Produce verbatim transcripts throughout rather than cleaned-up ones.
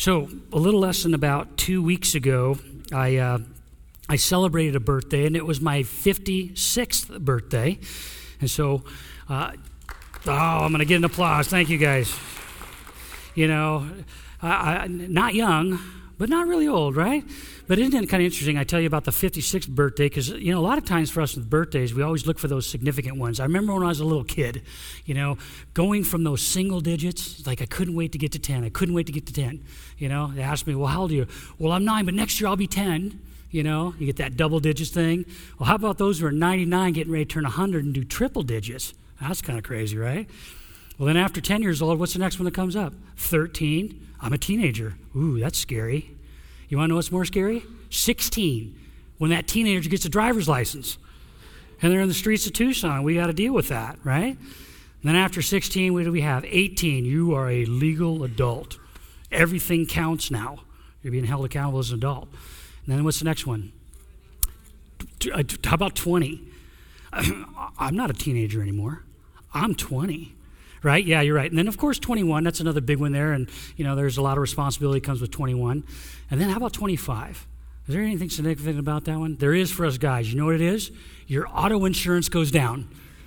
So a little less than about two weeks ago, I uh, I celebrated a birthday, and it was my fifty-sixth birthday. And so, uh, oh, I'm going to get an applause. Thank you, guys. You know, I, I, not young, but not really old, right? But isn't it kind of interesting? I tell you about the fifty-sixth birthday because, you know, a lot of times for us with birthdays, we always look for those significant ones. I remember when I was a little kid, you know, going from those single digits, like I couldn't wait to get to ten. I couldn't wait to get to ten. You know, they asked me, well, how old are you? Well, I'm nine, but next year I'll be ten. You know, you get that double digits thing. Well, how about those who are ninety-nine getting ready to turn one hundred and do triple digits? That's kind of crazy, right? Well, then after ten years old, what's the next one that comes up? thirteen. I'm a teenager. Ooh, that's scary. You want to know what's more scary? sixteen, when that teenager gets a driver's license. And they're in the streets of Tucson. We got to deal with that, right? And then after sixteen, what do we have? eighteen, you are a legal adult. Everything counts now. You're being held accountable as an adult. And then what's the next one? How about twenty? I'm not a teenager anymore. I'm twenty. Right? Yeah, you're right. And then, of course, twenty-one, that's another big one there. And, you know, there's a lot of responsibility that comes with twenty-one. And then how about twenty-five? Is there anything significant about that one? There is for us guys. You know what it is? Your auto insurance goes down.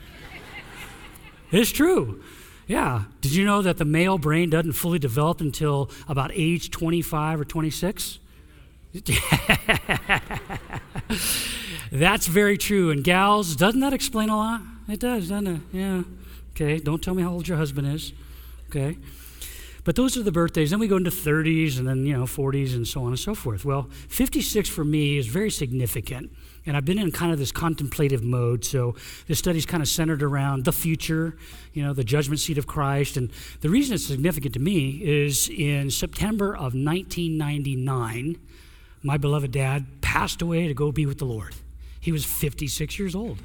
It's true. Yeah. Did you know that the male brain doesn't fully develop until about age twenty-five or twenty-six? That's very true. And gals, doesn't that explain a lot? It does, doesn't it? Yeah. Okay, don't tell me how old your husband is. Okay. But those are the birthdays. Then we go into thirties and then, you know, forties and so on and so forth. Well, fifty-six for me is very significant. And I've been in kind of this contemplative mode. So this study's kind of centered around the future, you know, the judgment seat of Christ. And the reason it's significant to me is in September of nineteen ninety-nine, my beloved dad passed away to go be with the Lord. He was fifty-six years old.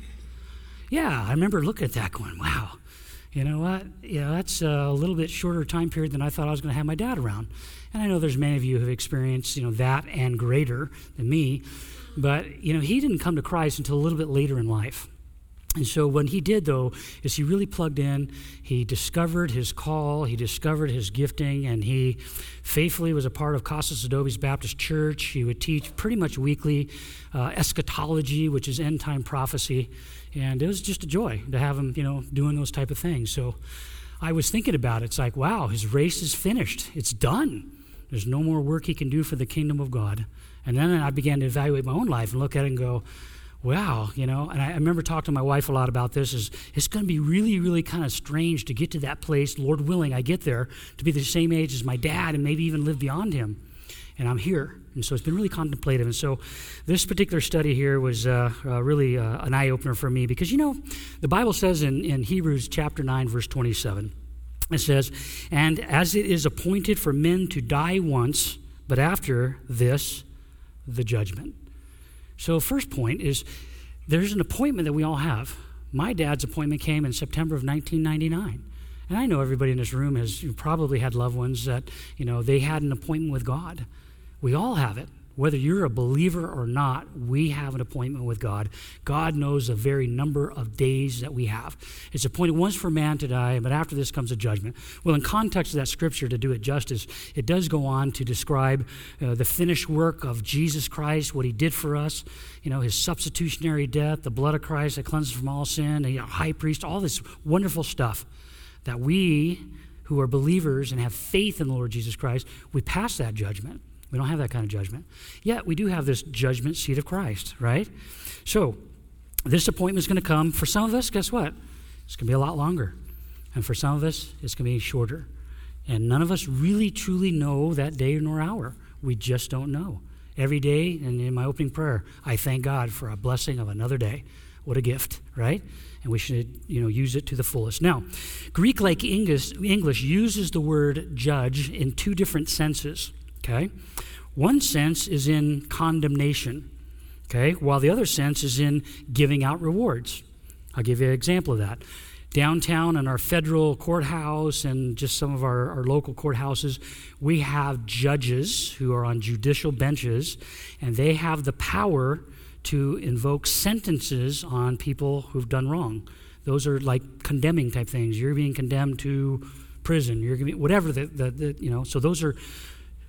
Yeah, I remember looking at that going, wow. You know what? Yeah, that's a little bit shorter time period than I thought I was going to have my dad around. And I know there's many of you who have experienced, you know, that and greater than me. But, you know, he didn't come to Christ until a little bit later in life. And so when he did, though, is he really plugged in. He discovered his call. He discovered his gifting. And he faithfully was a part of Casas Adobe's Baptist Church. He would teach pretty much weekly uh, eschatology, which is end-time prophecy. And it was just a joy to have him, you know, doing those type of things. So I was thinking about it. It's like, wow, his race is finished. It's done. There's no more work he can do for the kingdom of God. And then I began to evaluate my own life and look at it and go, wow, you know, and I remember talking to my wife a lot about this, is it's going to be really, really kind of strange to get to that place, Lord willing, I get there, to be the same age as my dad and maybe even live beyond him. And I'm here. And so it's been really contemplative. And so this particular study here was uh, uh, really uh, an eye-opener for me because, you know, the Bible says in, in Hebrews chapter nine, verse twenty-seven, it says, and as it is appointed for men to die once, but after this, the judgment. So first point is there's an appointment that we all have. My dad's appointment came in September of nineteen ninety-nine. And I know everybody in this room has probably had loved ones that, you know, they had an appointment with God. We all have it. Whether you're a believer or not, we have an appointment with God. God knows the very number of days that we have. It's appointed once for man to die, but after this comes a judgment. Well, in context of that scripture, to do it justice, it does go on to describe uh, the finished work of Jesus Christ, what he did for us, you know, his substitutionary death, the blood of Christ that cleanses from all sin, the high priest, all this wonderful stuff that we who are believers and have faith in the Lord Jesus Christ, we pass that judgment. We don't have that kind of judgment. Yet we do have this judgment seat of Christ, right? So this appointment is going to come. For some of us, guess what? It's going to be a lot longer. And for some of us, it's going to be shorter. And none of us really, truly know that day nor hour. We just don't know. Every day, and in my opening prayer, I thank God for a blessing of another day. What a gift, right? And we should, you know, use it to the fullest. Now, Greek, like English, English uses the word judge in two different senses. Okay, one sense is in condemnation, okay, while the other sense is in giving out rewards. I'll give you an example of that. Downtown in our federal courthouse and just some of our, our local courthouses, we have judges who are on judicial benches, and they have the power to invoke sentences on people who've done wrong. Those are like condemning type things. You're being condemned to prison. You're gonna be, whatever the, the, the you know. So those are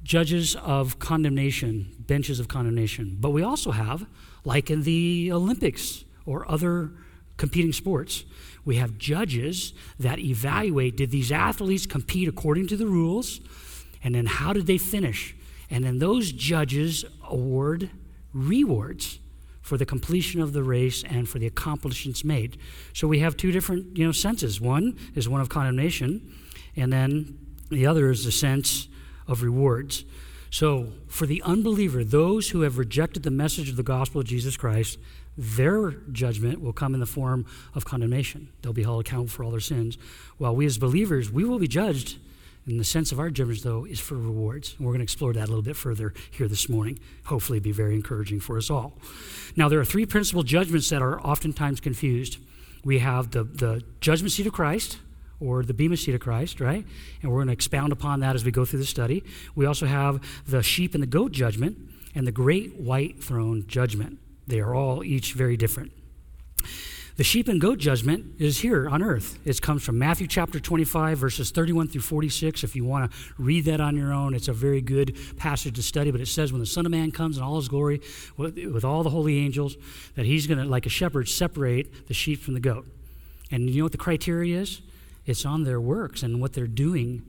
judges of condemnation, benches of condemnation. But we also have, like in the Olympics or other competing sports, we have judges that evaluate, did these athletes compete according to the rules? And then how did they finish? And then those judges award rewards for the completion of the race and for the accomplishments made. So we have two different, you know, senses. One is one of condemnation, and then the other is the sense of rewards. So for the unbeliever, those who have rejected the message of the gospel of Jesus Christ, their judgment will come in the form of condemnation. They'll be held accountable for all their sins. While we as believers, we will be judged. In the sense of our judgments, though, is for rewards. And we're going to explore that a little bit further here this morning. Hopefully be very encouraging for us all. Now, there are three principal judgments that are oftentimes confused. We have the, the judgment seat of Christ, or the bema seat of Christ, right? And we're going to expound upon that as we go through the study. We also have the sheep and the goat judgment, and the great white throne judgment. They are all each very different. The sheep and goat judgment is here on earth. It comes from Matthew chapter twenty-five, verses thirty-one through forty-six. If you want to read that on your own, it's a very good passage to study. But it says when the Son of Man comes in all his glory with, with all the holy angels, that he's going to, like a shepherd, separate the sheep from the goat. And you know what the criteria is? It's on their works and what they're doing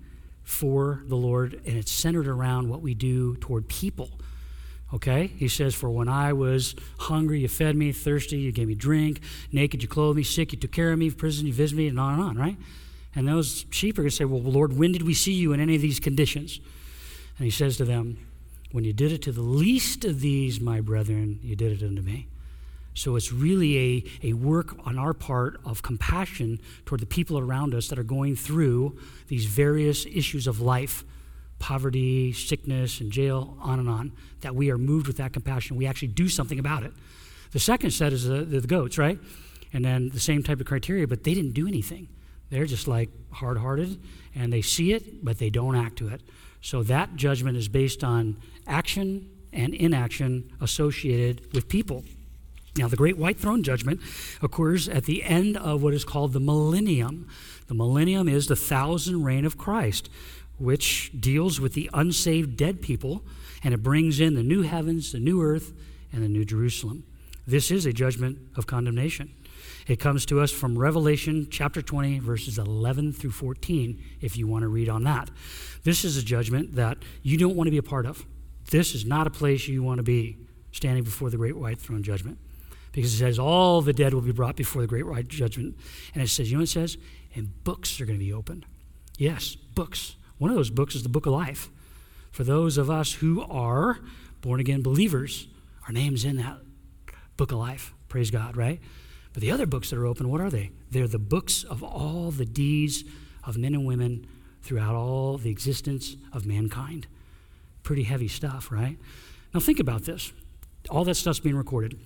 for the Lord, and it's centered around what we do toward people. Okay? He says, for when I was hungry, you fed me, thirsty, you gave me drink, naked, you clothed me, sick, you took care of me, prison, you visited me, and on and on, right? And those sheep are going to say, well, Lord, when did we see you in any of these conditions? And he says to them, when you did it to the least of these, my brethren, you did it unto me. So it's really a, a work on our part of compassion toward the people around us that are going through these various issues of life, poverty, sickness, and jail, on and on, that we are moved with that compassion. We actually do something about it. The second set is the, the, the goats, right? And then the same type of criteria, but they didn't do anything. They're just like hard-hearted, and they see it, but they don't act to it. So that judgment is based on action and inaction associated with people. Now, the great white throne judgment occurs at the end of what is called the millennium. The millennium is the thousand reign of Christ, which deals with the unsaved dead people, and it brings in the new heavens, the new earth, and the new Jerusalem. This is a judgment of condemnation. It comes to us from Revelation chapter twenty, verses eleven through fourteen, if you want to read on that. This is a judgment that you don't want to be a part of. This is not a place you want to be, standing before the great white throne judgment. Because it says all the dead will be brought before the great white judgment. And it says, you know what it says? And books are going to be opened. Yes, books. One of those books is the book of life. For those of us who are born-again believers, our name's in that book of life. Praise God, right? But the other books that are open, what are they? They're the books of all the deeds of men and women throughout all the existence of mankind. Pretty heavy stuff, right? Now think about this. All that stuff's being recorded.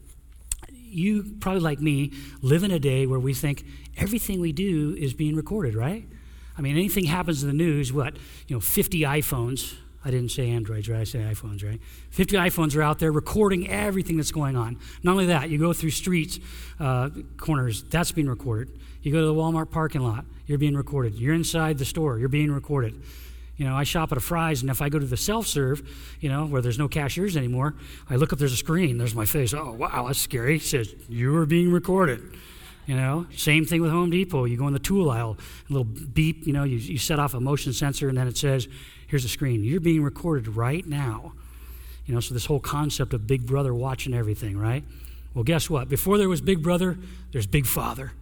You, probably like me, live in a day where we think everything we do is being recorded, right? I mean, anything happens in the news, what, you know, fifty iPhones. I didn't say Androids, right? I said iPhones, right? fifty iPhones are out there recording everything that's going on. Not only that, you go through streets, uh, corners, that's being recorded. You go to the Walmart parking lot, you're being recorded. You're inside the store, you're being recorded. You know, I shop at a Fry's, and if I go to the self-serve, you know, where there's no cashiers anymore, I look up, there's a screen, there's my face. Oh, wow, that's scary. It says, you are being recorded. You know, same thing with Home Depot. You go in the tool aisle, a little beep, you know, you, you set off a motion sensor, and then it says, here's a screen. You're being recorded right now. You know, so this whole concept of Big Brother watching everything, right? Well, guess what? Before there was Big Brother, there's Big Father.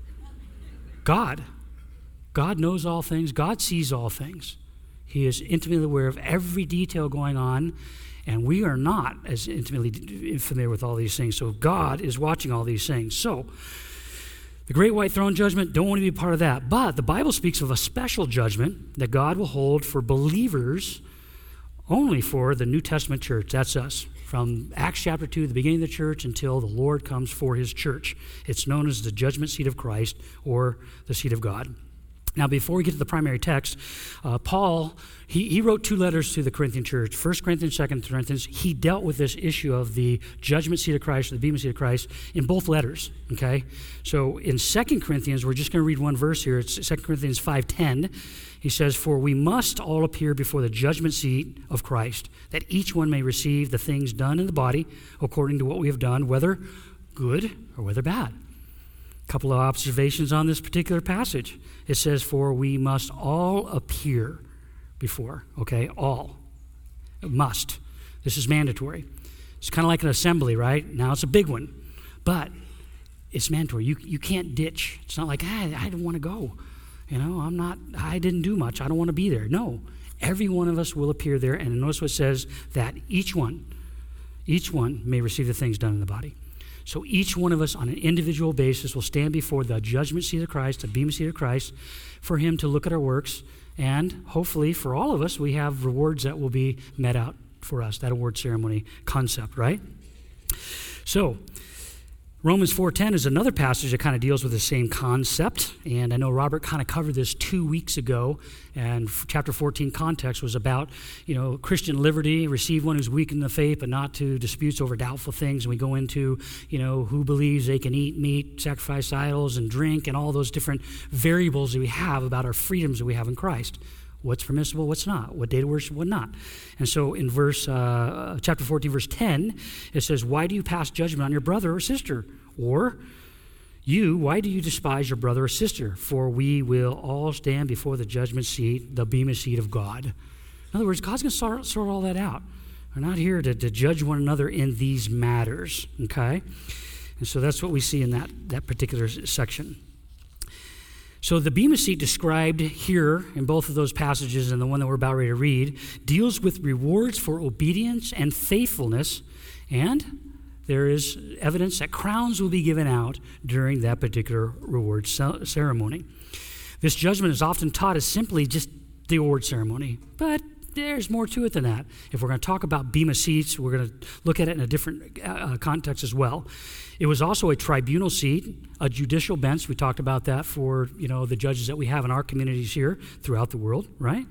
God. God knows all things. God sees all things. He is intimately aware of every detail going on, and we are not as intimately familiar with all these things. So God is watching all these things. So the great white throne judgment, don't want to be part of that. But the Bible speaks of a special judgment that God will hold for believers only for the New Testament church. That's us. From Acts chapter two, the beginning of the church, until the Lord comes for his church. It's known as the judgment seat of Christ, or the seat of God. Now, before we get to the primary text, uh, Paul, he, he wrote two letters to the Corinthian church, First Corinthians, Second Corinthians. He dealt with this issue of the judgment seat of Christ, the bema seat of Christ, in both letters, okay? So in Second Corinthians, we're just going to read one verse here. It's Second Corinthians five ten. He says, "For we must all appear before the judgment seat of Christ, that each one may receive the things done in the body according to what we have done, whether good or whether bad." A couple of observations on this particular passage. It says, "For we must all appear before," okay, all. Must. This is mandatory. It's kind of like an assembly, right? Now it's a big one, but it's mandatory. You you can't ditch. It's not like, ah, I don't want to go. You know, I'm not, I didn't do much. I don't want to be there. No, every one of us will appear there, and notice what it says, that each one, each one may receive the things done in the body. So each one of us on an individual basis will stand before the judgment seat of Christ, the bema seat of Christ, for him to look at our works. And hopefully for all of us, we have rewards that will be met out for us, that award ceremony concept, right? So Romans four ten is another passage that kind of deals with the same concept. And I know Robert kind of covered this two weeks ago. And chapter fourteen context was about, you know, Christian liberty, receive one who's weak in the faith, but not to disputes over doubtful things. And we go into, you know, who believes they can eat meat, sacrifice idols, and drink, and all those different variables that we have about our freedoms that we have in Christ. What's permissible, what's not, what day to worship, what not. And so in verse uh, chapter fourteen, verse ten, it says, "Why do you pass judgment on your brother or sister? Or you, why do you despise your brother or sister? For we will all stand before the judgment seat, the bema seat of God." In other words, God's going to sort, sort all that out. We're not here to, to judge one another in these matters, okay? And so that's what we see in that, that particular section. So the bema seat described here in both of those passages and the one that we're about ready to read deals with rewards for obedience and faithfulness, and there is evidence that crowns will be given out during that particular reward ceremony. This judgment is often taught as simply just the award ceremony, but there's more to it than that. If we're going to talk about bema seats, we're going to look at it in a different uh, context as well. It was also a tribunal seat, a judicial bench. We talked about that for, you know, the judges that we have in our communities here throughout the world, right?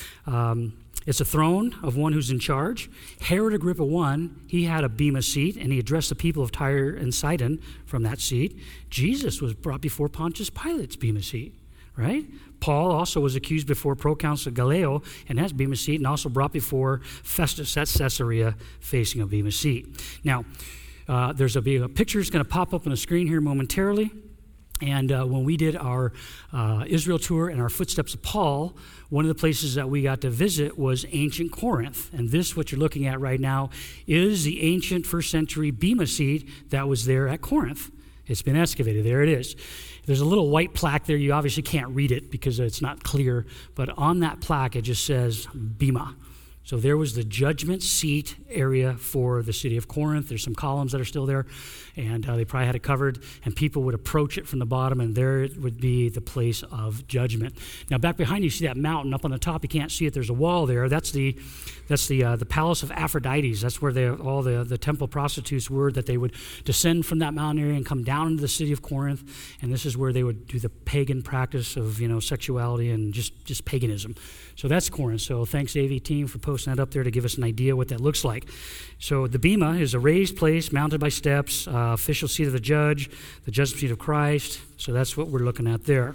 Um, it's a throne of one who's in charge. Herod Agrippa I, he had a bema seat, and he addressed the people of Tyre and Sidon from that seat. Jesus was brought before Pontius Pilate's bema seat, right? Paul also was accused before proconsul Gallio, and has bema seat, and also brought before Festus at Caesarea, facing a bema seat. Now, uh, there's a, a picture that's going to pop up on the screen here momentarily. And uh, when we did our uh, Israel tour and our Footsteps of Paul, one of the places that we got to visit was ancient Corinth. And this, what you're looking at right now, is the ancient first century bema seat that was there at Corinth. It's been excavated. There it is. There's a little white plaque there. You obviously can't read it because it's not clear. But on that plaque, it just says bema. So there was the judgment seat area for the city of Corinth. There's some columns that are still there, and uh, they probably had it covered, and people would approach it from the bottom, and there it would be the place of judgment. Now, back behind you, you see that mountain up on the top. You can't see it. There's a wall there. That's the that's the uh, the palace of Aphrodite. That's where they, all the, the temple prostitutes were, that they would descend from that mountain area and come down into the city of Corinth, and this is where they would do the pagan practice of, you know, sexuality and just, just paganism. So that's Corinth. So thanks, A V team, for posting that up there to give us an idea what that looks like. So the bema is a raised place mounted by steps, uh, official seat of the judge, the judgment seat of Christ. So that's what we're looking at there.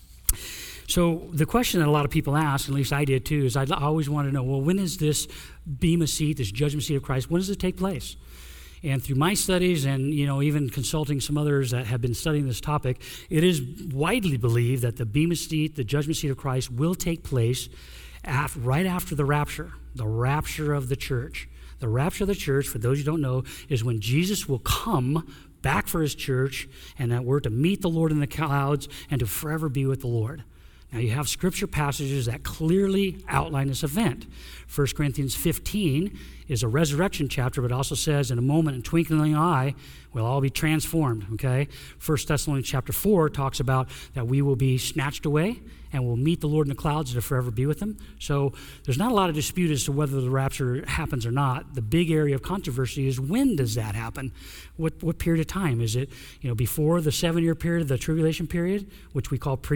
So the question that a lot of people ask, at least I did too, is I always want to know, well, when is this bema seat, this judgment seat of Christ, when does it take place? And through my studies and, you know, even consulting some others that have been studying this topic, it is widely believed that the bema seat, the judgment seat of Christ, will take place after, right after the rapture, the rapture of the church. The rapture of the church, for those who don't know, is when Jesus will come back for his church, and that we're to meet the Lord in the clouds and to forever be with the Lord. Now, you have scripture passages that clearly outline this event. First Corinthians fifteen is a resurrection chapter, but also says, in a moment, in twinkling of an eye, we'll all be transformed, okay? First Thessalonians chapter four talks about that we will be snatched away and we'll meet the Lord in the clouds to forever be with him. So there's not a lot of dispute as to whether the rapture happens or not. The big area of controversy is, when does that happen? What what period of time? Is it, you know, before the seven-year period of the tribulation period, which we call pre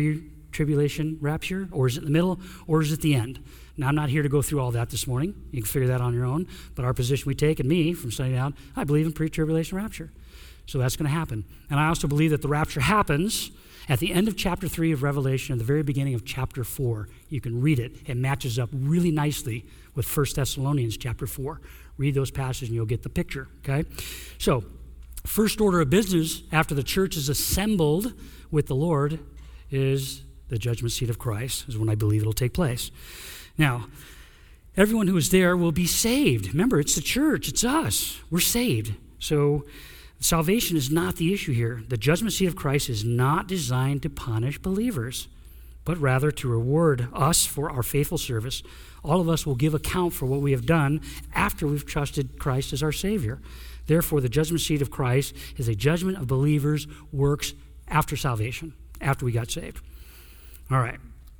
pre-tribulation rapture, or is it in the middle, or is it the end? Now, I'm not here to go through all that this morning. You can figure that on your own. But our position we take, and me, from studying out, I believe in pre-tribulation rapture. So that's going to happen. And I also believe that the rapture happens at the end of chapter three of Revelation and the very beginning of chapter four. You can read it. It matches up really nicely with First Thessalonians chapter four. Read those passages and you'll get the picture, okay? So, first order of business after the church is assembled with the Lord is the judgment seat of Christ, is when I believe it'll take place. Now, everyone who is there will be saved. Remember, it's the church, it's us. We're saved. So, salvation is not the issue here. The judgment seat of Christ is not designed to punish believers, but rather to reward us for our faithful service. All of us will give account for what we have done after we've trusted Christ as our Savior. Therefore, the judgment seat of Christ is a judgment of believers' works after salvation, after we got saved. All right.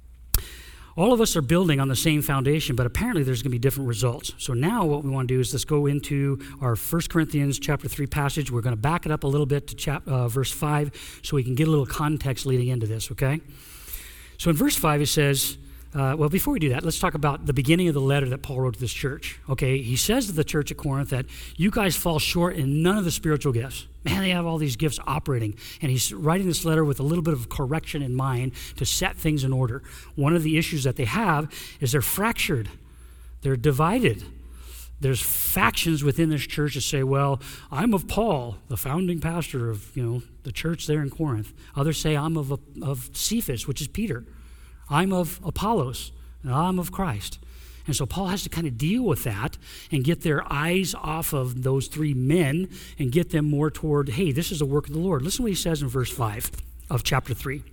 All of us are building on the same foundation, but apparently there's going to be different results. So now what we want to do is let's go into our First Corinthians chapter three passage. We're going to back it up a little bit to chap, uh, verse five so we can get a little context leading into this, okay? So in verse five it says, uh, well, before we do that, let's talk about the beginning of the letter that Paul wrote to this church. Okay, he says to the church at Corinth that you guys fall short in none of the spiritual gifts. Man, they have all these gifts operating. And he's writing this letter with a little bit of correction in mind to set things in order. One of the issues that they have is they're fractured. They're divided. There's factions within this church that say, well, I'm of Paul, the founding pastor of, you know, the church there in Corinth. Others say I'm of, of Cephas, which is Peter. I'm of Apollos, and I'm of Christ. And so Paul has to kind of deal with that and get their eyes off of those three men and get them more toward, hey, this is the work of the Lord. Listen to what he says in verse five of chapter three.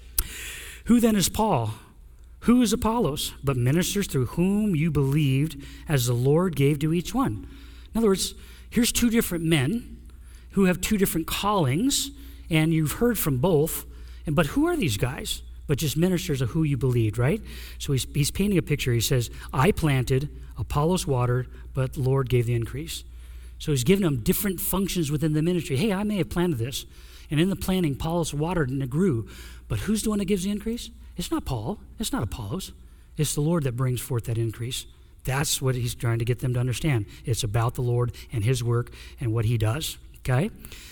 Who then is Paul? Who is Apollos? But ministers through whom you believed as the Lord gave to each one. In other words, here's two different men who have two different callings, and you've heard from both. And but who are these guys? But just ministers of who you believed, right? So he's, he's painting a picture. He says, I planted, Apollos watered, but the Lord gave the increase. So he's giving them different functions within the ministry. Hey, I may have planted this. And in the planting, Apollos watered and it grew. But who's the one that gives the increase? It's not Paul. It's not Apollos. It's the Lord that brings forth that increase. That's what he's trying to get them to understand. It's about the Lord and his work and what he does, okay?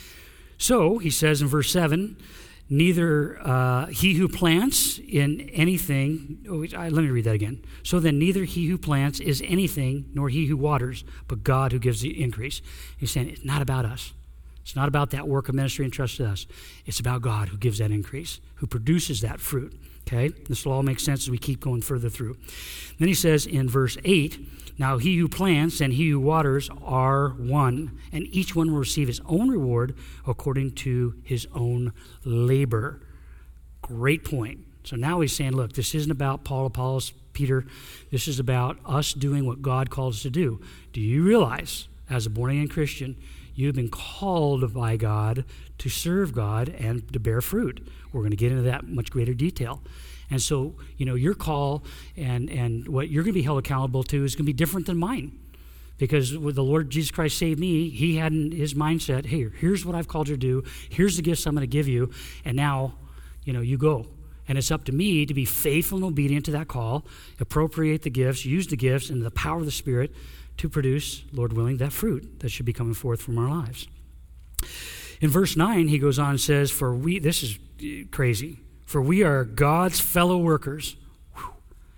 So he says in verse seven, neither uh, he who plants in anything, oh, let me read that again. So then neither he who plants is anything, nor he who waters, but God who gives the increase. He's saying it's not about us. It's not about that work of ministry entrusted to us. It's about God who gives that increase, who produces that fruit. Okay? This will all make sense as we keep going further through. Then he says in verse eight, now he who plants and he who waters are one, and each one will receive his own reward according to his own labor. Great point. So now he's saying, look, this isn't about Paul, Apollos, Peter. This is about us doing what God calls us to do. Do you realize, as a born-again Christian, you've been called by God to serve God and to bear fruit? We're going to get into that in much greater detail. And so, you know, your call and, and what you're going to be held accountable to is going to be different than mine. Because when the Lord Jesus Christ saved me, he had in his mindset, hey, here's what I've called you to do. Here's the gifts I'm going to give you. And now, you know, you go. And it's up to me to be faithful and obedient to that call, appropriate the gifts, use the gifts and the power of the Spirit to produce, Lord willing, that fruit that should be coming forth from our lives. In verse nine, he goes on and says, for we, this is crazy, for we are God's fellow workers. Whew.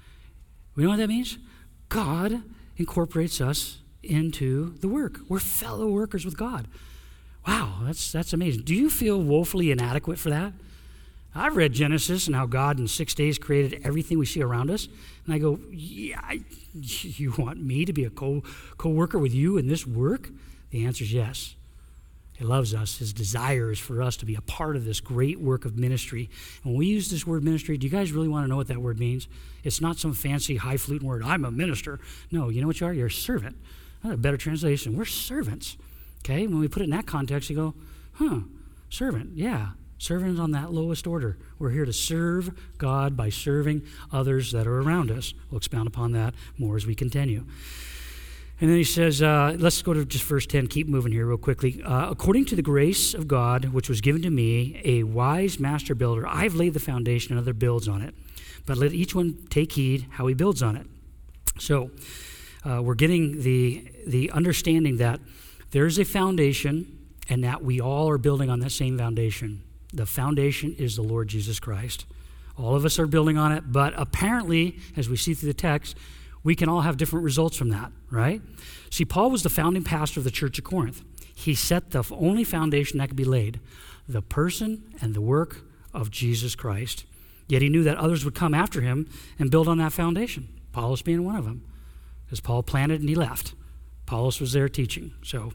We know what that means? God incorporates us into the work. We're fellow workers with God. Wow, that's that's amazing. Do you feel woefully inadequate for that? I've read Genesis and how God in six days created everything we see around us. And I go, yeah, I, you want me to be a co- co-worker with you in this work? The answer is yes. He loves us. His desire is for us to be a part of this great work of ministry. And when we use this word ministry, do you guys really want to know what that word means? It's not some fancy highfalutin word, I'm a minister. No, you know what you are? You're a servant. That's a better translation. We're servants. Okay? When we put it in that context, you go, huh, servant, yeah. Servants on that lowest order. We're here to serve God by serving others that are around us. We'll expound upon that more as we continue. And then he says, uh, let's go to just verse ten, keep moving here real quickly. Uh, According to the grace of God, which was given to me, a wise master builder, I've laid the foundation, another builds on it. But let each one take heed how he builds on it. So uh, we're getting the, the understanding that there's a foundation and that we all are building on that same foundation. The foundation is the Lord Jesus Christ. All of us are building on it, but apparently, as we see through the text, we can all have different results from that, right? See, Paul was the founding pastor of the church of Corinth. He set the only foundation that could be laid, the person and the work of Jesus Christ. Yet he knew that others would come after him and build on that foundation. Apollos being one of them, because Paul planted and he left. Apollos was there teaching. So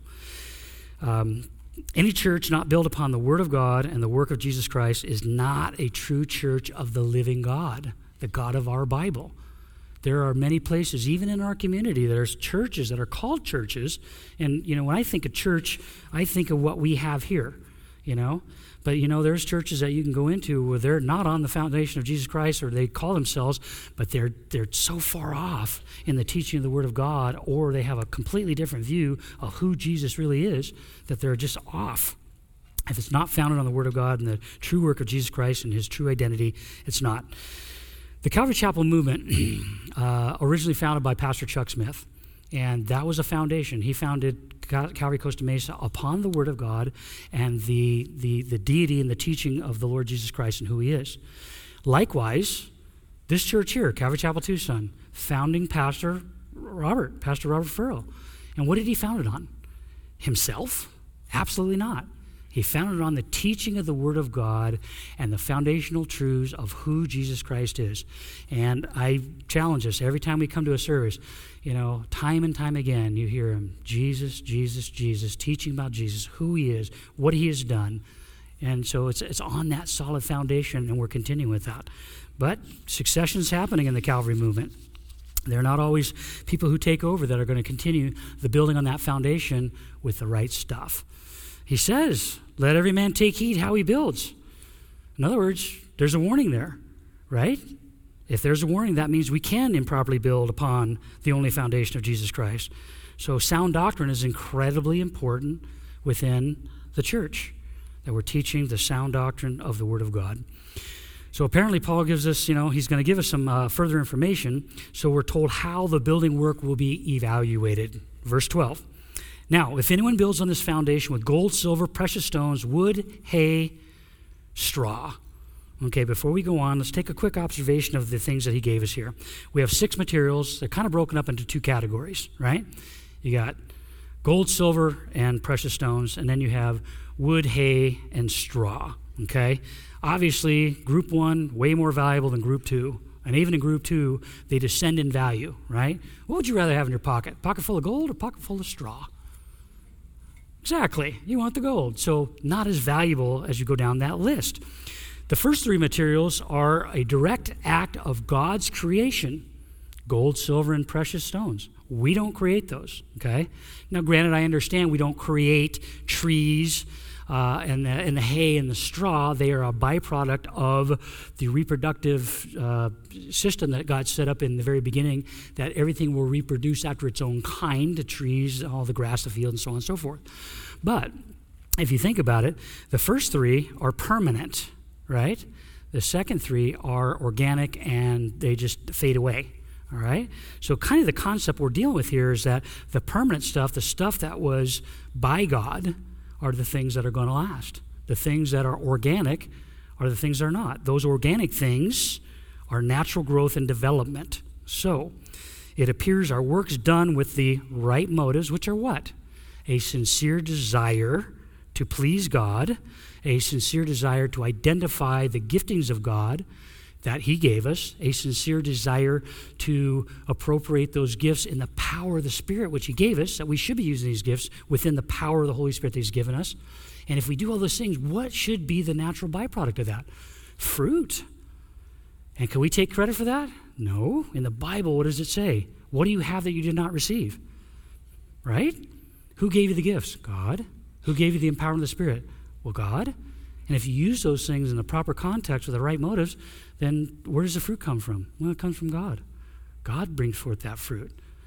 um, any church not built upon the word of God and the work of Jesus Christ is not a true church of the living God, the God of our Bible. There are many places, even in our community, there's churches that are called churches. And, you know, when I think of church, I think of what we have here, you know. But, you know, there's churches that you can go into where they're not on the foundation of Jesus Christ, or they call themselves, but they're they're so far off in the teaching of the Word of God, or they have a completely different view of who Jesus really is, that they're just off. If it's not founded on the Word of God and the true work of Jesus Christ and his true identity, it's not. The Calvary Chapel movement, uh, originally founded by Pastor Chuck Smith, and that was a foundation. He founded Calvary Costa Mesa upon the Word of God and the, the, the deity and the teaching of the Lord Jesus Christ and who he is. Likewise, this church here, Calvary Chapel Tucson, founding pastor Robert, Pastor Robert Farrell. And what did he found it on? Himself? Absolutely not. He founded it on the teaching of the Word of God and the foundational truths of who Jesus Christ is. And I challenge us every time we come to a service, you know, time and time again, you hear him, Jesus, Jesus, Jesus, teaching about Jesus, who he is, what he has done. And so it's it's on that solid foundation, and we're continuing with that. But succession is happening in the Calvary movement. They're not always people who take over that are going to continue the building on that foundation with the right stuff. He says, let every man take heed how he builds. In other words, there's a warning there, right? If there's a warning, that means we can improperly build upon the only foundation of Jesus Christ. So sound doctrine is incredibly important within the church, that we're teaching the sound doctrine of the Word of God. So apparently Paul gives us, you know, he's going to give us some uh, further information. So we're told how the building work will be evaluated. Verse twelve. Now, if anyone builds on this foundation with gold, silver, precious stones, wood, hay, straw. Okay, before we go on, let's take a quick observation of the things that he gave us here. We have six materials. They're kind of broken up into two categories, right? You got gold, silver, and precious stones, and then you have wood, hay, and straw, okay? Obviously, group one, way more valuable than group two. And even in group two, they descend in value, right? What would you rather have in your pocket? Pocket full of gold or pocket full of straw? Exactly. You want the gold. So not as valuable as you go down that list. The first three materials are a direct act of God's creation. Gold, silver, and precious stones. We don't create those, okay? Now, granted, I understand we don't create trees uh, and, the, and the hay and the straw. They are a byproduct of the reproductive uh, system that God set up in the very beginning, that everything will reproduce after its own kind, the trees, all the grass, the field, and so on and so forth. But if you think about it, the first three are permanent, right? The second three are organic and they just fade away, all right? So kind of the concept we're dealing with here is that the permanent stuff, the stuff that was by God, are the things that are going to last. The things that are organic are the things that are not. Those organic things are natural growth and development. So it appears our work's done with the right motives, which are what? A sincere desire to please God, a sincere desire to identify the giftings of God that he gave us, a sincere desire to appropriate those gifts in the power of the Spirit which he gave us, that we should be using these gifts within the power of the Holy Spirit that he's given us. And if we do all those things, what should be the natural byproduct of that? Fruit. And can we take credit for that? No. In the Bible, what does it say? What do you have that you did not receive? Right? Who gave you the gifts? God. Who gave you the empowerment of the Spirit? Well, God. And if you use those things in the proper context with the right motives, then where does the fruit come from? Well, it comes from God. God brings forth that fruit.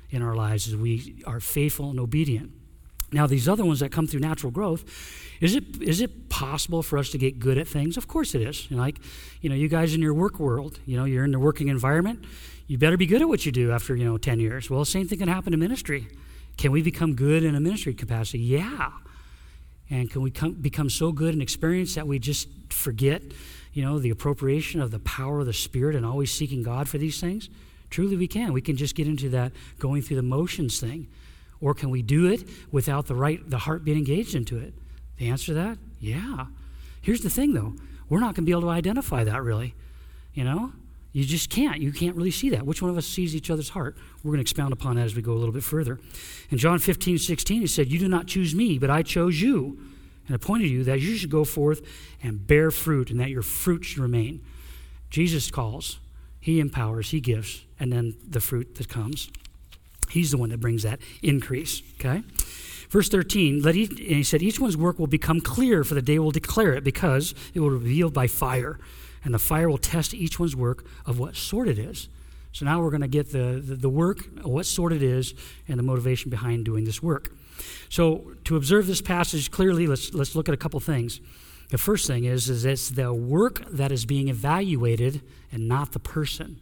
in our lives as we are faithful and obedient. Now, these other ones that come through natural growth, is it is it possible for us to get good at things? Of course it is. You know, like, you know, you guys in your work world, you know, you're in the working environment, you better be good at what you do after, you know, ten years. Well, the same thing can happen in ministry. Can we become good in a ministry capacity? Yeah. And can we come, become so good and experienced that we just forget, you know, the appropriation of the power of the Spirit and always seeking God for these things? Truly we can. We can just get into that going through the motions thing. Or can we do it without the right, the heart being engaged into it? The answer to that, yeah. Here's the thing, though. We're not going to be able to identify that, really. You know? You just can't. You can't really see that. Which one of us sees each other's heart? We're going to expound upon that as we go a little bit further. In John fifteen, sixteen, he said, "You do not choose me, but I chose you and appointed you that you should go forth and bear fruit and that your fruit should remain." Jesus calls. He empowers. He gives. And then the fruit that comes. He's the one that brings that increase, okay? Verse thirteen, let each, and he said, "Each one's work will become clear, for the day will declare it, because it will be revealed by fire. And the fire will test each one's work of what sort it is." So now we're going to get the, the, the work, what sort it is, and the motivation behind doing this work. So to observe this passage clearly, let's let's look at a couple things. The first thing is, is it's the work that is being evaluated and not the person.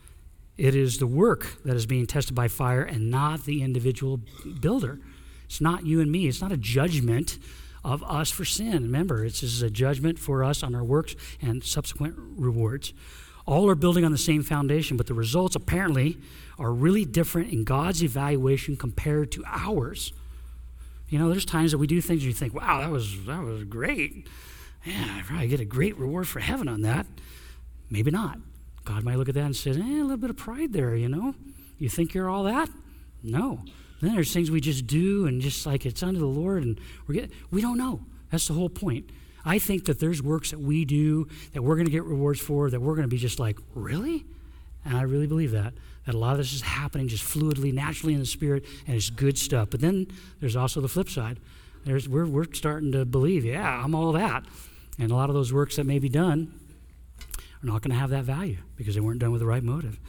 It is the work that is being tested by fire and not the individual builder. It's not you and me. It's not a judgment of us for sin. Remember, it's just a judgment for us on our works and subsequent rewards. All are building on the same foundation, but the results apparently are really different in God's evaluation compared to ours. You know, there's times that we do things and you think, wow, that was that was great. Yeah, I probably get a great reward for heaven on that. Maybe not. God might look at that and say, eh, a little bit of pride there, you know? You think you're all that? No. Then there's things we just do and just like it's unto the Lord and we're getting, we don't know. That's the whole point. I think that there's works that we do that we're going to get rewards for that we're going to be just like, really? And I really believe that. That a lot of this is happening just fluidly, naturally in the Spirit, and it's good stuff. But then there's also the flip side. There's we're we're starting to believe, yeah, I'm all that. And a lot of those works that may be done are not going to have that value because they weren't done with the right motive.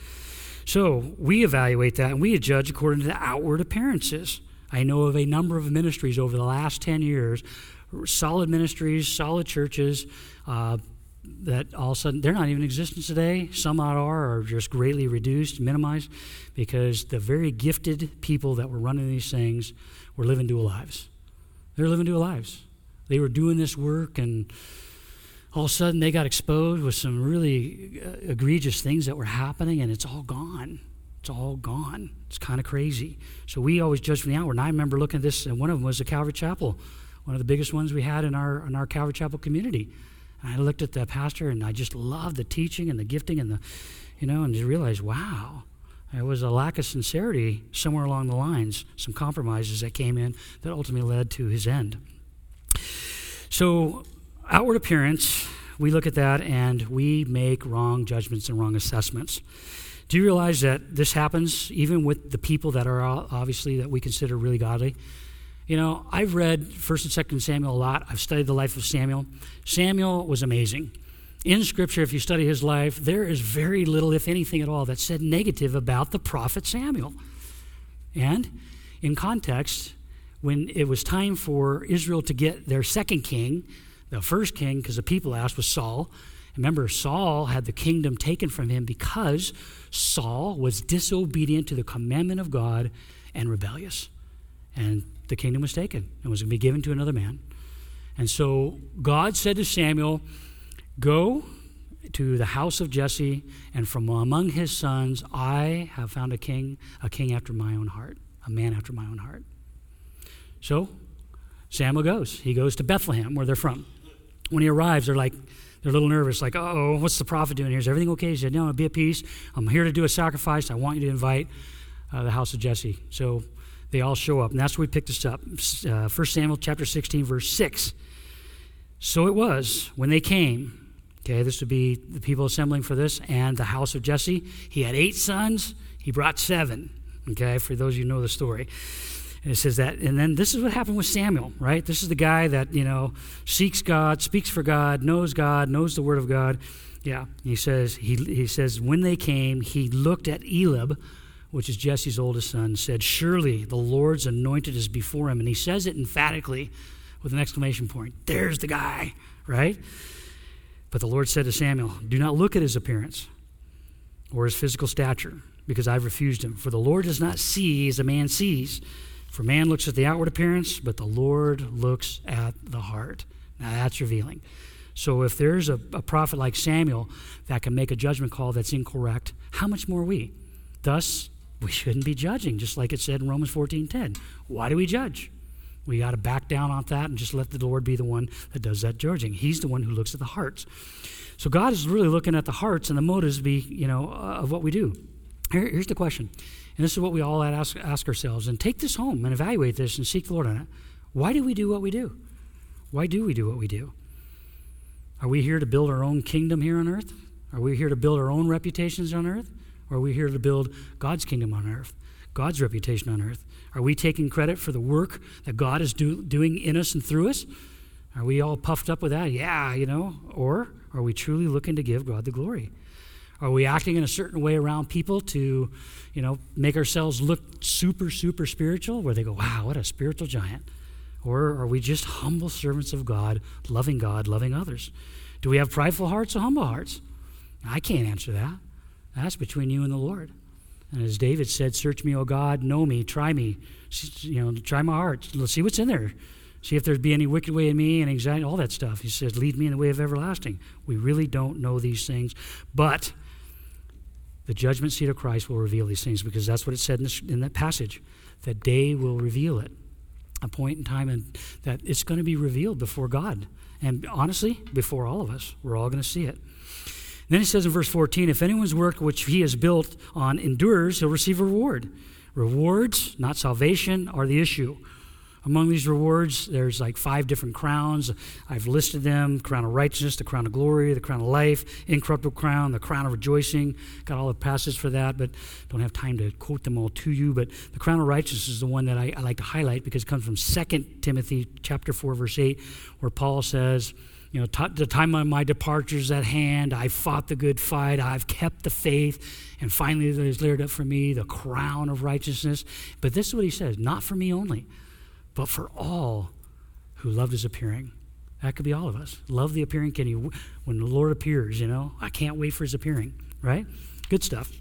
So we evaluate that and we judge according to the outward appearances. I know of a number of ministries over the last ten years, solid ministries, solid churches, uh, that all of a sudden, they're not even in existence today. Some are, are just greatly reduced, minimized, because the very gifted people that were running these things were living dual lives. They were living dual lives. They were doing this work, and all of a sudden they got exposed with some really uh, egregious things that were happening, and it's all gone. It's all gone. It's kind of crazy. So we always judge from the outward. And I remember looking at this, and one of them was the Calvary Chapel, one of the biggest ones we had in our in our Calvary Chapel community. And I looked at the pastor, and I just loved the teaching and the gifting, and the, you know, and just realized, wow, there was a lack of sincerity somewhere along the lines, some compromises that came in that ultimately led to his end. So outward appearance, we look at that, and we make wrong judgments and wrong assessments. Do you realize that this happens even with the people that are obviously that we consider really godly? You know, I've read First and Second Samuel a lot. I've studied the life of Samuel. Samuel was amazing. In Scripture, if you study his life, there is very little, if anything at all, that's said negative about the prophet Samuel. And in context, when it was time for Israel to get their second king, the first king, because the people asked, was Saul. Remember, Saul had the kingdom taken from him because Saul was disobedient to the commandment of God and rebellious. And the kingdom was taken and was going to be given to another man. And so God said to Samuel, go to the house of Jesse, and from among his sons I have found a king, a king after my own heart, a man after my own heart. So Samuel goes. He goes to Bethlehem, where they're from. When he arrives, they're like, they're a little nervous, like, oh, what's the prophet doing here? Is everything okay? He said, no, be at peace. I'm here to do a sacrifice. I want you to invite uh, the house of Jesse. So they all show up, and that's where we pick this up. Uh, First Samuel chapter sixteen, verse six. So it was, when they came, okay, this would be the people assembling for this, and the house of Jesse. He had eight sons. He brought seven, okay, for those of you who know the story. And it says that, and then this is what happened with Samuel, right? This is the guy that, you know, seeks God, speaks for God, knows God, knows the word of God. Yeah, he says, he, he says, when they came, he looked at Eliab, which is Jesse's oldest son, said, surely the Lord's anointed is before him. And he says it emphatically with an exclamation point. There's the guy, right? But the Lord said to Samuel, do not look at his appearance or his physical stature, because I've refused him. For the Lord does not see as a man sees. For man looks at the outward appearance, but the Lord looks at the heart. Now that's revealing. So if there's a, a prophet like Samuel that can make a judgment call that's incorrect, how much more we? Thus, we shouldn't be judging, just like it said in Romans fourteen ten. Why do we judge? We got to back down on that and just let the Lord be the one that does that judging. He's the one who looks at the hearts. So God is really looking at the hearts and the motives be, you know, uh, of what we do. Here, here's the question, and this is what we all ask, ask ourselves, and take this home and evaluate this and seek the Lord on it. Why do we do what we do? Why do we do what we do? Are we here to build our own kingdom here on earth? Are we here to build our own reputations on earth? Or are we here to build God's kingdom on earth, God's reputation on earth? Are we taking credit for the work that God is do, doing in us and through us? Are we all puffed up with that? Yeah, you know. Or are we truly looking to give God the glory? Are we acting in a certain way around people to, you know, make ourselves look super, super spiritual, where they go, wow, what a spiritual giant? Or are we just humble servants of God, loving God, loving others? Do we have prideful hearts or humble hearts? I can't answer that. That's between you and the Lord. And as David said, search me, O God, know me, try me, you know, try my heart. Let's see what's in there. See if there be any wicked way in me and anxiety, all that stuff. He says, lead me in the way of everlasting. We really don't know these things, but the judgment seat of Christ will reveal these things, because that's what it said in, this, in that passage. That day will reveal it. A point in time and that it's going to be revealed before God. And honestly, before all of us. We're all going to see it. And then he says in verse fourteen, if anyone's work which he has built on endures, he'll receive a reward. Rewards, not salvation, are the issue. Among these rewards, there's like five different crowns. I've listed them: crown of righteousness, the crown of glory, the crown of life, incorruptible crown, the crown of rejoicing. Got all the passages for that, but don't have time to quote them all to you. But the crown of righteousness is the one that I, I like to highlight, because it comes from Second Timothy chapter four, verse eight, where Paul says, you know, t- the time of my departure is at hand. I fought the good fight. I've kept the faith. And finally there's laid up for me the crown of righteousness. But this is what he says, not for me only, but for all who loved his appearing. That could be all of us. Love the appearing. Can you, when the Lord appears, you know, I can't wait for his appearing, right? Good stuff.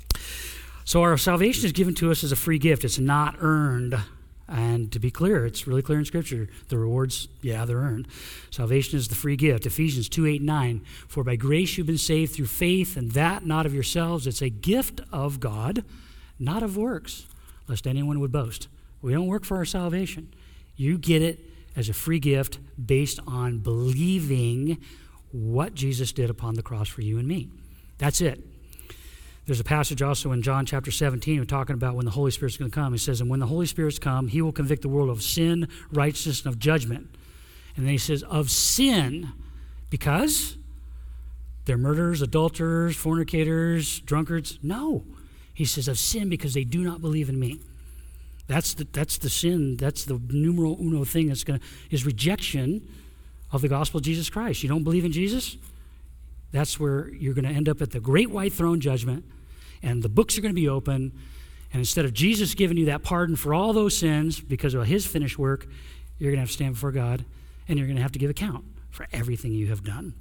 So our salvation is given to us as a free gift. It's not earned. And to be clear, it's really clear in Scripture. The rewards, yeah, they're earned. Salvation is the free gift. Ephesians two, eight, nine. For by grace you've been saved through faith, and that not of yourselves. It's a gift of God, not of works, lest anyone would boast. We don't work for our salvation. You get it as a free gift based on believing what Jesus did upon the cross for you and me. That's it. There's a passage also in John chapter seventeen, we're talking about when the Holy Spirit's going to come. He says, and when the Holy Spirit's come, he will convict the world of sin, righteousness, and of judgment. And then he says, of sin, because they're murderers, adulterers, fornicators, drunkards. No. He says, of sin, because they do not believe in me. That's the, that's the sin, that's the numero uno thing that's going to, is rejection of the gospel of Jesus Christ. You don't believe in Jesus? That's where you're going to end up at the great white throne judgment, and the books are going to be open, and instead of Jesus giving you that pardon for all those sins because of his finished work, you're going to have to stand before God, and you're going to have to give account for everything you have done.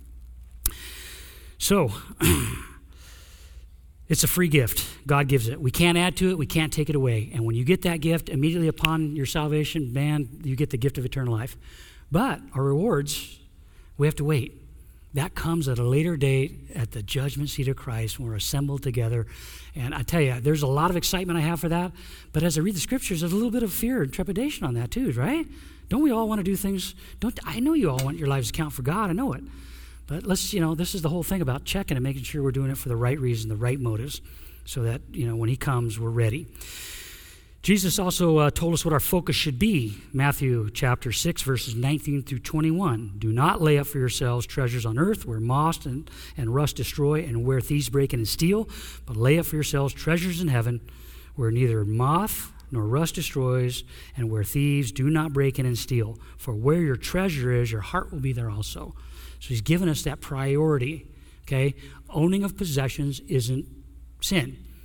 So, it's a free gift. God gives it. We can't add to it. We can't take it away. And when you get that gift, immediately upon your salvation, man, you get the gift of eternal life. But our rewards, we have to wait. That comes at a later date at the judgment seat of Christ when we're assembled together. And I tell you, there's a lot of excitement I have for that. But as I read the scriptures, there's a little bit of fear and trepidation on that too, right? Don't we all want to do things? Don't I know you all want your lives to count for God. I know it. But let's, you know, this is the whole thing about checking and making sure we're doing it for the right reason, the right motives, so that, you know, when he comes, we're ready. Jesus also uh, told us what our focus should be. Matthew chapter six, verses nineteen through twenty-one. Do not lay up for yourselves treasures on earth where moth and, and rust destroy and where thieves break in and steal, but lay up for yourselves treasures in heaven where neither moth nor rust destroys and where thieves do not break in and steal. For where your treasure is, your heart will be there also. So he's given us that priority, okay? Owning of possessions isn't sin.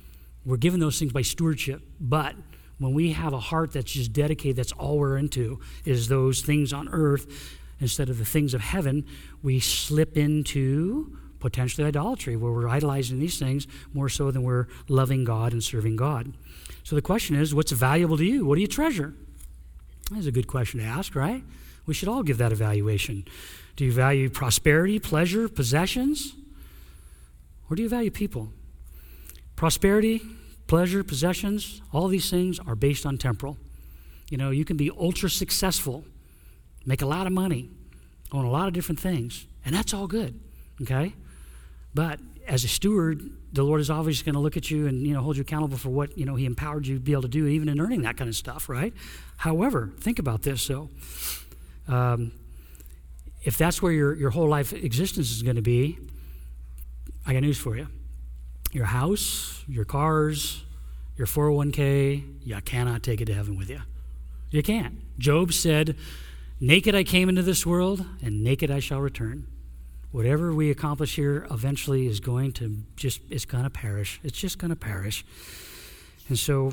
We're given those things by stewardship. But when we have a heart that's just dedicated, that's all we're into, is those things on earth instead of the things of heaven, we slip into potentially idolatry, where we're idolizing these things more so than we're loving God and serving God. So the question is, what's valuable to you? What do you treasure? That's a good question to ask, right? We should all give that evaluation. Do you value prosperity, pleasure, possessions? Or do you value people? Prosperity, pleasure, possessions, all these things are based on temporal. You know, you can be ultra successful, make a lot of money, own a lot of different things, and that's all good, okay? But as a steward, the Lord is obviously going to look at you and, you know, hold you accountable for what, you know, he empowered you to be able to do, even in earning that kind of stuff, right? However, think about this, so um, if that's where your, your whole life existence is going to be, I got news for you. Your house, your cars, your four oh one k, you cannot take it to heaven with you. You can't. Job said, naked I came into this world, and naked I shall return. Whatever we accomplish here eventually is going to just, it's going to perish. It's just going to perish. And so,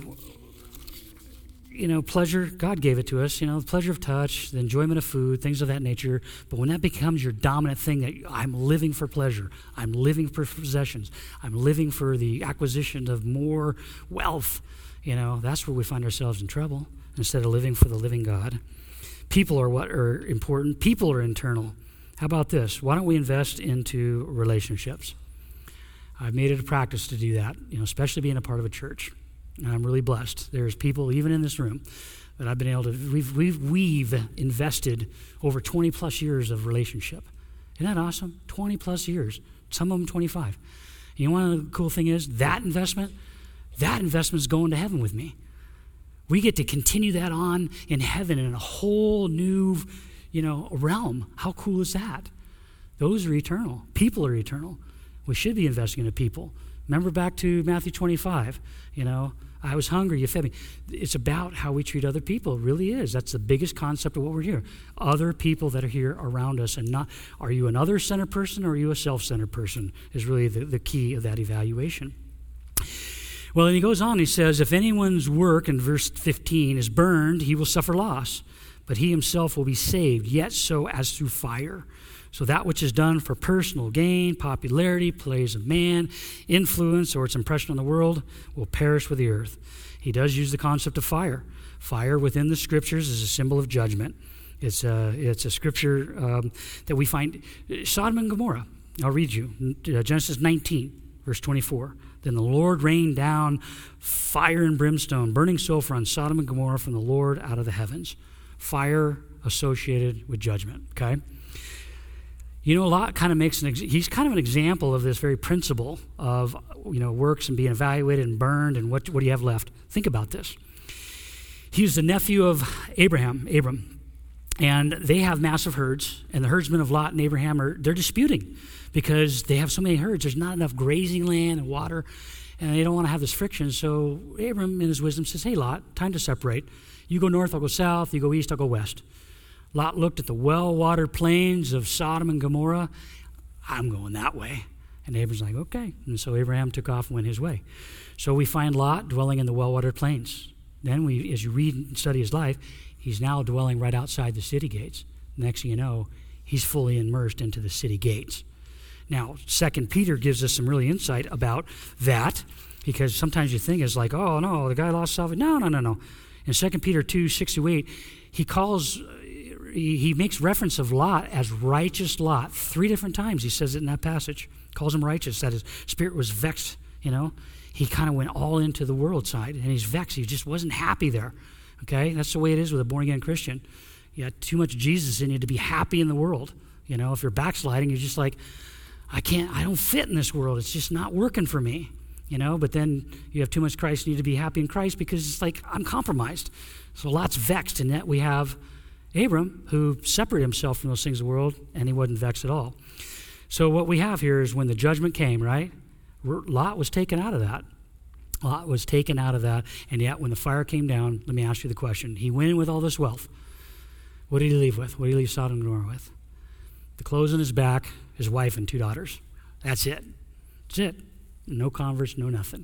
you know, pleasure, God gave it to us, you know, the pleasure of touch, the enjoyment of food, things of that nature. But when that becomes your dominant thing, that I'm living for pleasure, I'm living for possessions, I'm living for the acquisition of more wealth, you know, that's where we find ourselves in trouble instead of living for the living God. People are what are important. People are internal. How about this? Why don't we invest into relationships? I've made it a practice to do that, you know, especially being a part of a church. And I'm really blessed. There's people, even in this room, that I've been able to, we've, we've, we've invested over twenty plus years of relationship. Isn't that awesome? twenty plus years. Some of them twenty-five. You know, one of the cool thing is that investment, that investment is going to heaven with me. We get to continue that on in heaven in a whole new, you know, realm. How cool is that? Those are eternal. People are eternal. We should be investing in people. Remember back to Matthew twenty-five, you know, I was hungry, you fed me. It's about how we treat other people. It really is. That's the biggest concept of what we're here. Other people that are here around us, and not, are you an other-centered person or are you a self-centered person is really the, the key of that evaluation. Well, and he goes on, he says, if anyone's work, in verse fifteen, is burned, he will suffer loss, but he himself will be saved, yet so as through fire. So that which is done for personal gain, popularity, praise of man, influence, or its impression on the world will perish with the earth. He does use the concept of fire. Fire within the scriptures is a symbol of judgment. It's a, it's a scripture um, that we find, Sodom and Gomorrah. I'll read you, Genesis nineteen, verse twenty-four. Then the Lord rained down fire and brimstone, burning sulfur on Sodom and Gomorrah from the Lord out of the heavens. Fire associated with judgment, okay? You know, Lot kind of makes an, ex- he's kind of an example of this very principle of, you know, works and being evaluated and burned and what, what do you have left? Think about this. He's the nephew of Abraham, Abram, and they have massive herds, and the herdsmen of Lot and Abraham are, they're disputing because they have so many herds. There's not enough grazing land and water, and they don't want to have this friction. So Abram, in his wisdom, says, hey, Lot, time to separate. You go north, I'll go south. You go east, I'll go west. Lot looked at the well-watered plains of Sodom and Gomorrah. I'm going that way. And Abram's like, okay. And so Abraham took off and went his way. So we find Lot dwelling in the well-watered plains. Then, we, as you read and study his life, he's now dwelling right outside the city gates. Next thing you know, he's fully immersed into the city gates. Now, Second Peter gives us some really insight about that, because sometimes you think it's like, oh, no, the guy lost salvation. No, no, no, no. In Second Peter two, six to eight, he calls... He makes reference of Lot as righteous Lot. Three different times he says it in that passage. Calls him righteous, that his spirit was vexed, you know. He kind of went all into the world side, and he's vexed. He just wasn't happy there, okay? That's the way it is with a born-again Christian. You got too much Jesus in you to be happy in the world. You know, if you're backsliding, you're just like, I can't, I don't fit in this world. It's just not working for me, you know. But then you have too much Christ, and you need to be happy in Christ because it's like, I'm compromised. So Lot's vexed, and yet we have Abram, who separated himself from those things of the world, and he wasn't vexed at all. So what we have here is when the judgment came, right, Lot was taken out of that. Lot was taken out of that, and yet when the fire came down, let me ask you the question. He went in with all this wealth. What did he leave with? What did he leave Sodom and Gomorrah with? The clothes on his back, his wife, and two daughters. That's it. That's it. No converts, no nothing.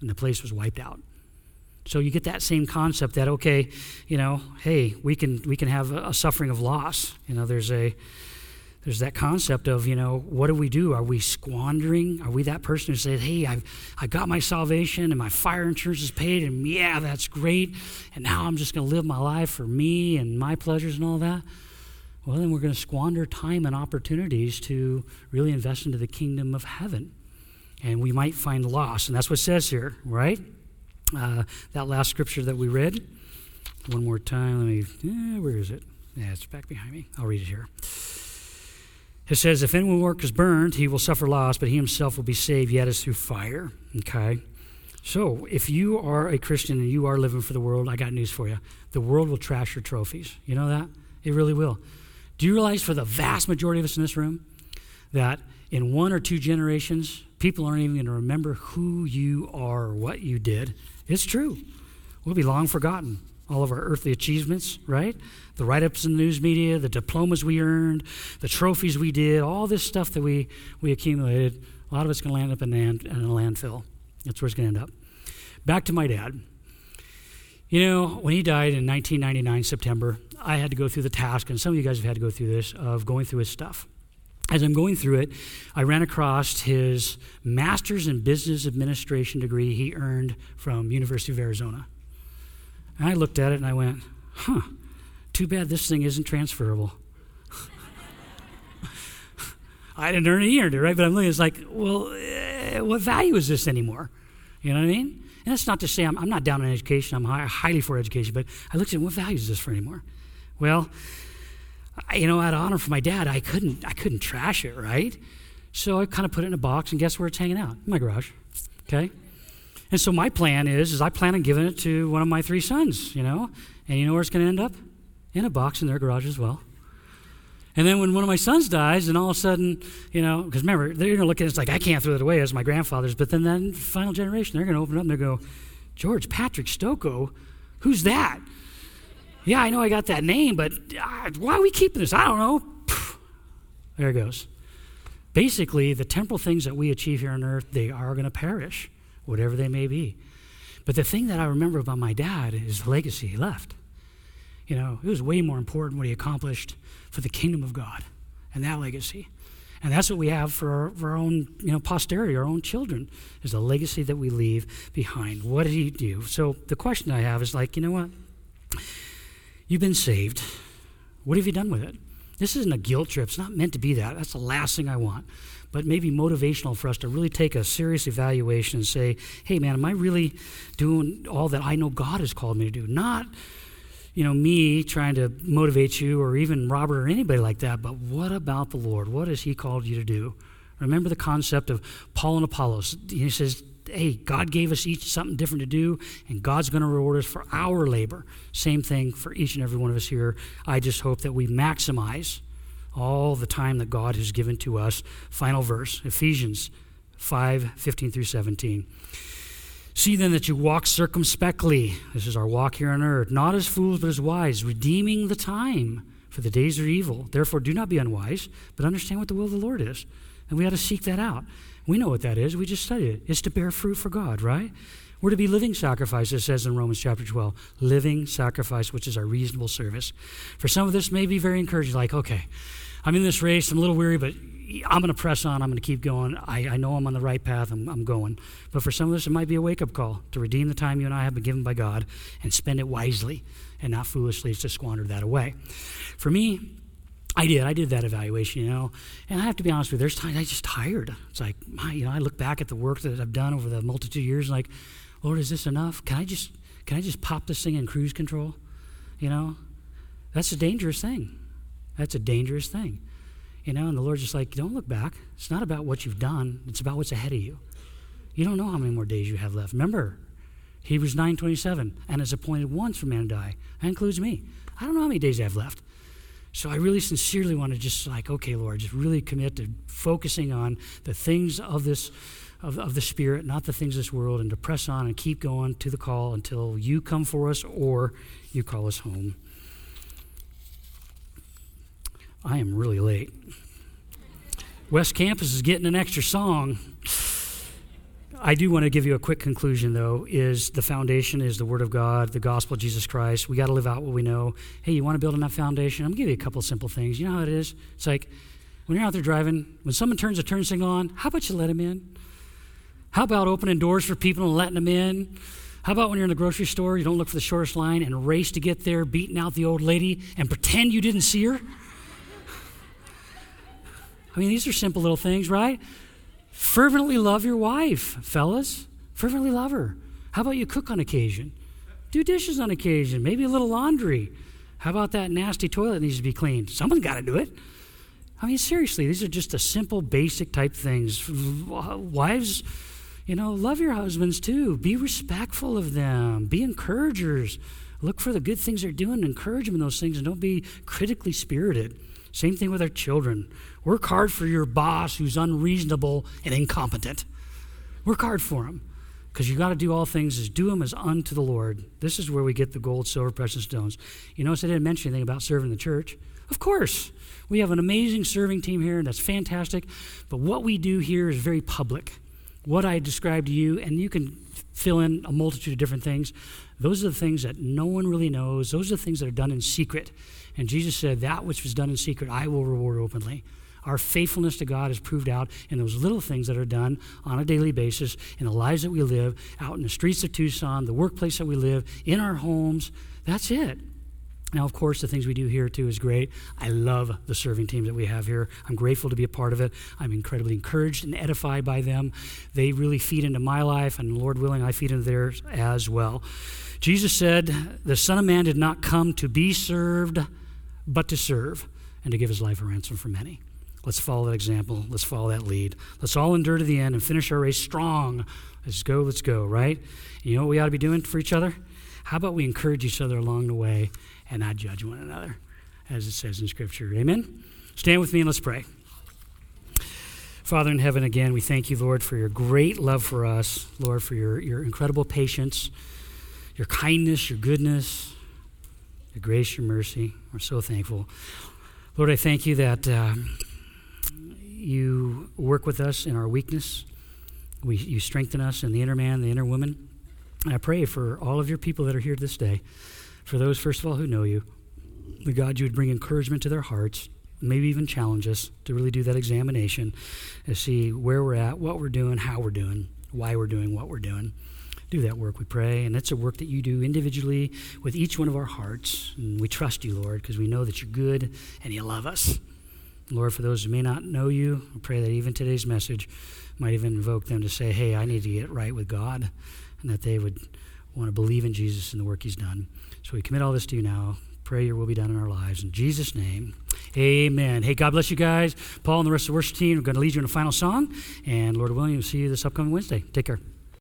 and the place was wiped out. So you get that same concept that, okay, you know, hey, we can we can have a, a suffering of loss. You know, there's a there's that concept of, you know, what do we do? Are we squandering? Are we that person who says, hey, I've I got my salvation and my fire insurance is paid, and yeah, that's great, and now I'm just going to live my life for me and my pleasures and all that? Well, then we're going to squander time and opportunities to really invest into the kingdom of heaven. And we might find loss, and that's what it says here, right? Uh, that last scripture that we read, one more time. Let me, eh, where is it? Yeah, it's back behind me. I'll read it here. It says, if anyone's work is burned, he will suffer loss, but he himself will be saved, yet as through fire. Okay? So, if you are a Christian and you are living for the world, I got news for you. The world will trash your trophies. You know that? It really will. Do you realize for the vast majority of us in this room that in one or two generations, people aren't even going to remember who you are or what you did? It's true. We'll be long forgotten. All of our earthly achievements, right? The write-ups in the news media, the diplomas we earned, the trophies we did, all this stuff that we, we accumulated, a lot of it's going to land up in, land, in a landfill. That's where it's going to end up. Back to my dad. You know, when he died in nineteen ninety-nine, September, I had to go through the task, and some of you guys have had to go through this, of going through his stuff. As I'm going through it, I ran across his master's in business administration degree he earned from University of Arizona. And I looked at it and I went, huh, too bad this thing isn't transferable. I didn't earn it, he earned it, right? But I'm looking, it's like, well, eh, what value is this anymore? You know what I mean? And that's not to say I'm, I'm not down on education. I'm high, highly for education. But I looked at what value is this for anymore? Well, I, you know, out of honor for my dad, I couldn't I couldn't trash it, right? So I kind of put it in a box, and guess where it's hanging out? In my garage, okay? And so my plan is, is I plan on giving it to one of my three sons, you know? And you know where it's going to end up? In a box in their garage as well. And then when one of my sons dies, and all of a sudden, you know, because remember, they're going to look at it, it's like, I can't throw it away as my grandfather's, but then that final generation, they're going to open it up and they'll go, George Patrick Stocco, who's that? Yeah, I know I got that name, but uh, why are we keeping this? I don't know. There it goes. Basically, the temporal things that we achieve here on earth, they are going to perish, whatever they may be. But the thing that I remember about my dad is the legacy he left. You know, it was way more important what he accomplished for the kingdom of God and that legacy. And that's what we have for our, for our own, you know, posterity, our own children, is the legacy that we leave behind. What did he do? So the question I have is like, you know what? You've been saved. What have you done with it? This isn't a guilt trip. It's not meant to be that. That's the last thing I want. But maybe motivational for us to really take a serious evaluation and say, hey, man, am I really doing all that I know God has called me to do? Not, you know, me trying to motivate you or even Robert or anybody like that, but what about the Lord? What has he called you to do? Remember the concept of Paul and Apollos. He says, hey, God gave us each something different to do, and God's going to reward us for our labor. Same thing for each and every one of us here. I just hope that we maximize all the time that God has given to us. Final verse, Ephesians five, fifteen through seventeen. See then that you walk circumspectly. This is our walk here on earth. Not as fools, but as wise, redeeming the time, for the days are evil. Therefore do not be unwise, but understand what the will of the Lord is. And we ought to seek that out. We know what that is. We just studied it. It's to bear fruit for God, right? We're to be living sacrifice, it says in Romans chapter twelve. Living sacrifice, which is our reasonable service. For some of this may be very encouraging, like, okay, I'm in this race, I'm a little weary, but I'm going to press on, I'm going to keep going. I, I know I'm on the right path, I'm, I'm going. But for some of us, it might be a wake-up call to redeem the time you and I have been given by God and spend it wisely and not foolishly to squander that away. For me, I did. I did that evaluation, you know. And I have to be honest with you, there's times I just tired. It's like, my, you know, I look back at the work that I've done over the multitude of years, like, Lord, is this enough? Can I just can I just pop this thing in cruise control? You know? That's a dangerous thing. That's a dangerous thing. You know, and the Lord's just like, don't look back. It's not about what you've done. It's about what's ahead of you. You don't know how many more days you have left. Remember, Hebrews nine twenty-seven, and it's appointed once for man to die. That includes me. I don't know how many days I have left. So I really sincerely want to just like, okay, Lord, just really commit to focusing on the things of this, of, of the Spirit, not the things of this world, and to press on and keep going to the call until you come for us or you call us home. I am really late. West Campus is getting an extra song. I do want to give you a quick conclusion, though, is the foundation is the Word of God, the gospel of Jesus Christ. We got to live out what we know. Hey, you want to build on that foundation? I'm going to give you a couple simple things. You know how it is? It's like when you're out there driving, when someone turns a turn signal on, how about you let them in? How about opening doors for people and letting them in? How about when you're in the grocery store, you don't look for the shortest line and race to get there, beating out the old lady and pretend you didn't see her? I mean, these are simple little things, right? Fervently love your wife, fellas. Fervently love her. How about you cook on occasion? Do dishes on occasion. Maybe a little laundry. How about that nasty toilet that needs to be cleaned? Someone's got to do it. I mean, seriously, these are just the simple, basic type things. Wives, you know, love your husbands too. Be respectful of them. Be encouragers. Look for the good things they're doing and encourage them in those things, and don't be critically spirited. Same thing with our children. Work hard for your boss who's unreasonable and incompetent. Work hard for him, because you got to do all things as do them as unto the Lord. This is where we get the gold, silver, precious stones. You notice I didn't mention anything about serving the church. Of course, we have an amazing serving team here, and that's fantastic. But what we do here is very public. What I described to you, and you can fill in a multitude of different things, those are the things that no one really knows. Those are the things that are done in secret. And Jesus said, that which was done in secret, I will reward openly. Our faithfulness to God is proved out in those little things that are done on a daily basis, in the lives that we live, out in the streets of Tucson, the workplace that we live, in our homes. That's it. Now, of course, the things we do here, too, is great. I love the serving team that we have here. I'm grateful to be a part of it. I'm incredibly encouraged and edified by them. They really feed into my life, and Lord willing, I feed into theirs as well. Jesus said, the Son of Man did not come to be served, but to serve, and to give his life a ransom for many. Let's follow that example. Let's follow that lead. Let's all endure to the end and finish our race strong. Let's go, let's go, right? You know what we ought to be doing for each other? How about we encourage each other along the way and not judge one another, as it says in Scripture. Amen? Stand with me and let's pray. Father in heaven, again, we thank you, Lord, for your great love for us. Lord, for your, your incredible patience, your kindness, your goodness, your grace, your mercy. We're so thankful. Lord, I thank you that uh, you work with us in our weakness. We, you strengthen us in the inner man, the inner woman. And I pray for all of your people that are here this day, for those, first of all, who know you, that God, you would bring encouragement to their hearts, maybe even challenge us to really do that examination to see where we're at, what we're doing, how we're doing, why we're doing what we're doing. Do that work, we pray, and it's a work that you do individually with each one of our hearts. And we trust you, Lord, because we know that you're good and you love us. Lord, for those who may not know you, I pray that even today's message might even invoke them to say, hey, I need to get right with God, and that they would want to believe in Jesus and the work he's done. So we commit all this to you now. Pray your will be done in our lives. In Jesus' name, amen. Hey, God bless you guys. Paul and the rest of the worship team are going to lead you in a final song, and Lord willing, we'll see you this upcoming Wednesday. Take care.